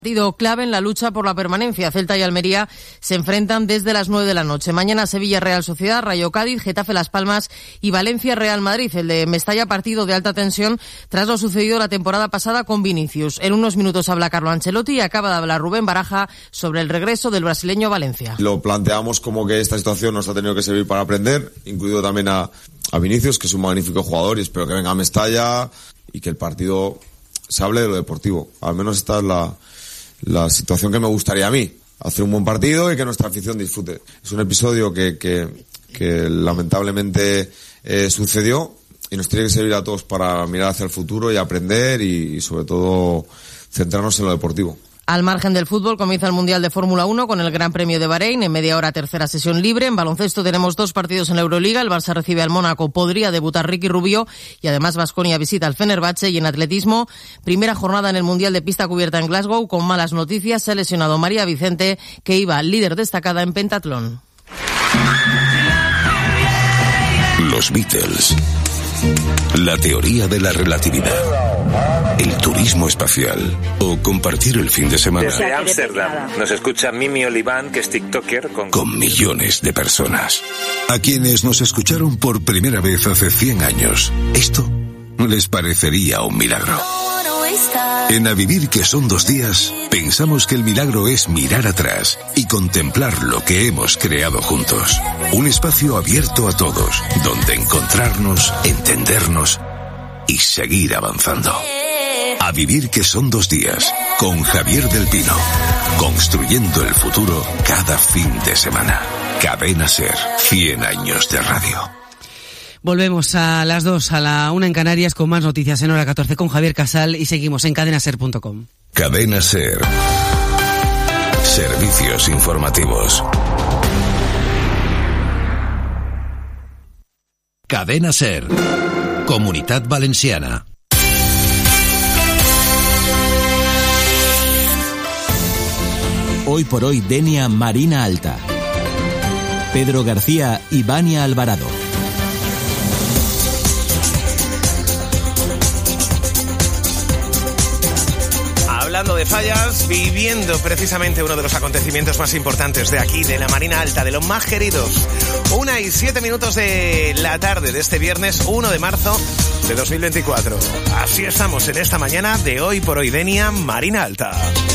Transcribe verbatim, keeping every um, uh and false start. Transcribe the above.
Partido clave en la lucha por la permanencia. Celta y Almería se enfrentan desde las nueve de la noche. Mañana Sevilla, Real Sociedad, Rayo Cádiz, Getafe, Las Palmas y Valencia, Real Madrid. El de Mestalla, partido de alta tensión tras lo sucedido la temporada pasada con Vinicius. En unos minutos habla Carlo Ancelotti y acaba de hablar Rubén Baraja sobre el regreso del brasileño a Valencia. Lo planteamos como que esta situación nos ha tenido que servir para aprender, incluido también a, a Vinicius, que es un magnífico jugador, y espero que venga a Mestalla y que el partido se hable de lo deportivo. Al menos esta es la... la situación que me gustaría a mí, hacer un buen partido y que nuestra afición disfrute. Es un episodio que, que, que lamentablemente eh, sucedió y nos tiene que servir a todos para mirar hacia el futuro y aprender y, y sobre todo centrarnos en lo deportivo. Al margen del fútbol comienza el Mundial de Fórmula uno con el Gran Premio de Bahrein. En media hora tercera sesión libre. En baloncesto tenemos dos partidos en la Euroliga. El Barça recibe al Mónaco. Podría debutar Ricky Rubio y además Baskonia visita al Fenerbahce. Y en atletismo, primera jornada en el Mundial de pista cubierta en Glasgow con malas noticias. Se ha lesionado María Vicente, que iba líder destacada en pentatlón. Los Beatles. La teoría de la relatividad, el turismo espacial o compartir el fin de semana. Desde Ámsterdam nos escucha Mimi Oliván, que es tiktoker con... con millones de personas. A quienes nos escucharon por primera vez hace cien años, esto les parecería un milagro. En A Vivir, que son dos días, pensamos que el milagro es mirar atrás y contemplar lo que hemos creado juntos. Un espacio abierto a todos, donde encontrarnos, entendernos y seguir avanzando. A Vivir, que son dos días, con Javier del Pino. Construyendo el futuro cada fin de semana. Cadena SER, cien años de radio. Volvemos a las dos, a la una en Canarias, con más noticias en hora catorce con Javier Casal y seguimos en cadena ser punto com. Cadena SER. Servicios informativos. Cadena SER. Comunitat Valenciana. Hoy por hoy, Denia Marina Alta. Pedro García y Vania Alvarado. Hablando de fallas, viviendo precisamente uno de los acontecimientos más importantes de aquí, de la Marina Alta, de los más queridos. Una y siete minutos de la tarde de este viernes uno de marzo de dos mil veinticuatro. Así estamos en esta mañana de Hoy por Hoy Denia Marina Alta.